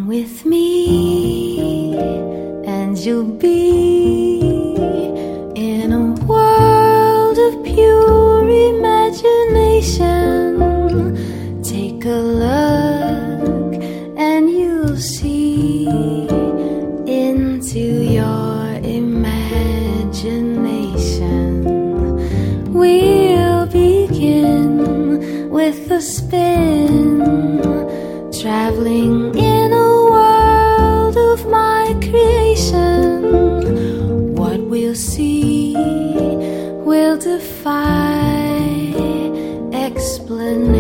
with me, and you'll be in a world of pure imagination. Take a look and you'll see into your imagination. We'll begin with a spin, traveling in a world of my creation. What we'll see will defy explanation.